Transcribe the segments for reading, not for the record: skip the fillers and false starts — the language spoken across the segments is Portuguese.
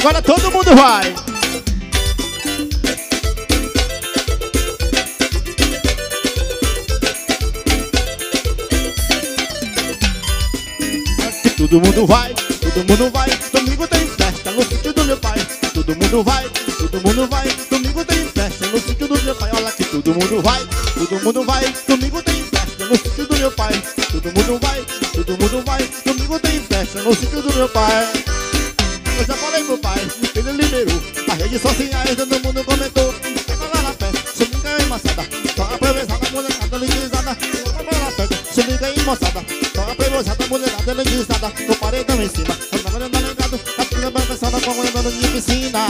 Agora todo mundo vai. Todo mundo vai, todo mundo vai. Domingo tem festa no sítio do meu pai. Todo mundo vai, todo mundo vai. Domingo tem festa no sítio do meu pai. Olha aqui, todo mundo vai, todo mundo vai. Domingo tem festa no sítio do meu pai. Todo mundo vai, todo mundo vai. Domingo tem festa no sítio do meu pai. Eu já falei pro pai, ele liberou. As redes sociais, todo mundo comentou. Vai lá na festa, se liga aí, moçada. Só a prevesada, molecada legalizada. Vai lá na festa, se liga aí, moçada. Só a prevesada, molecada legalizada. No paredão em cima, eu tava andando ligado. A filha balançada com a andando de piscina.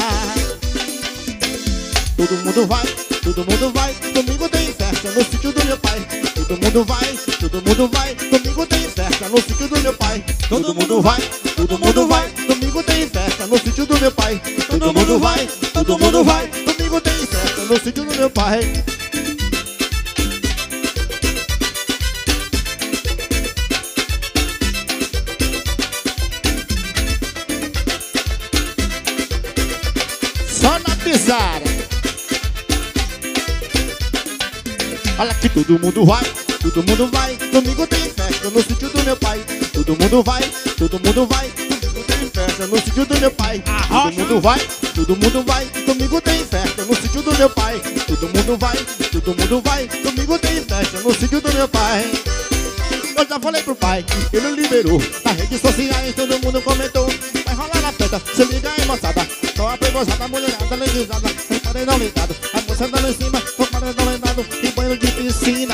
Todo mundo vai, todo mundo vai. Domingo tem festa no sítio do meu pai. Todo mundo vai, todo mundo vai. Domingo tem festa no sítio do meu pai. Todo mundo vai, todo mundo vai. Domingo tem festa no sítio do meu pai. Todo mundo vai, todo mundo vai. Domingo tem festa no sítio do meu pai. Só na pisada. Olha que todo mundo vai, todo mundo vai. Domingo tem festa no sítio do meu pai. Todo mundo vai, todo mundo vai. Domingo tem festa no sítio do meu pai. Todo mundo vai, todo mundo vai. Domingo tem festa no sítio do meu pai. Todo mundo vai, todo mundo vai. Domingo tem festa no sítio do meu pai. Eu já falei pro pai, ele liberou. Nas redes sociais todo mundo comentou. Vai rolar na festa, se liga aí, moçada. Só a pegosada, mulherada legalizada. O paredão ligado, a moça andando em cima. O paredão ligado e banho de piscina.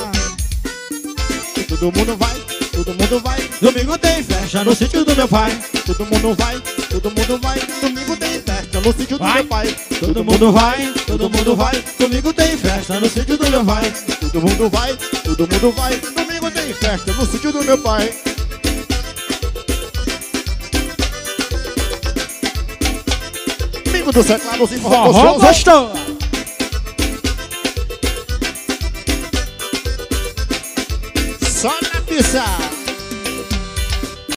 E todo mundo vai, todo mundo vai. Domingo tem festa no sítio do meu pai. Todo mundo vai, todo mundo vai. Domingo tem festa no sítio do meu pai. Todo mundo vai, todo mundo vai. Domingo tem festa no sítio do meu pai. Todo mundo vai, todo mundo vai. Domingo tem festa no sítio do meu pai. Domingo do Seclado, os informações. Gostou? Só na pista.